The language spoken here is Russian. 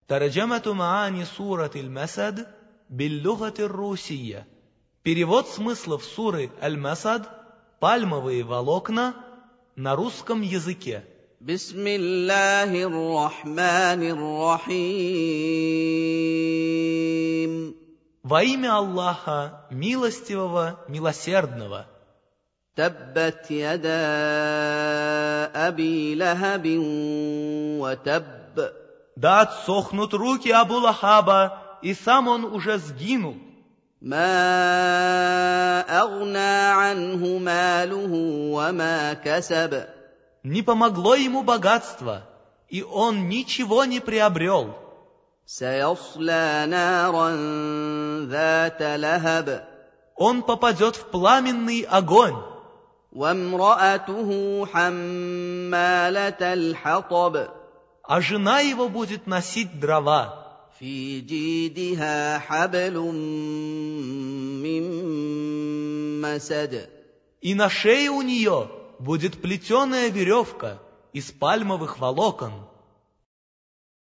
ترجمة معاني سورة المسد باللغة الروسية. Перевод смыслов суры Аль-Масад «Пальмовые волокна» на русском языке. Бисмиллахир рахманир рахим. Во имя Аллаха, милостивого, милосердного. Таббат яда аби лахабин ва табб. Да отсохнут руки Абу Лахаба, и сам он уже сгинул. Ма агна анху малуху ва ма касаб. Не помогло ему богатство, и он ничего не приобрел. Саясла наран зата лахаб. Он попадет в пламенный огонь. Вамраатуху хаммалатал хатаб. А жена его будет носить дрова. في جيدها حبل من مسد. И на шее у нее будет плетеная веревка из пальмовых волокон.